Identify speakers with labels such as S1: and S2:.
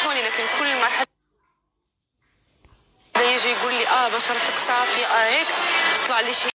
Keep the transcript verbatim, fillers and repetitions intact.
S1: سامحوني، لكن كل ما حد يجي يقول لي اه بشرتك صافيه اه هيك، تطلع لي شي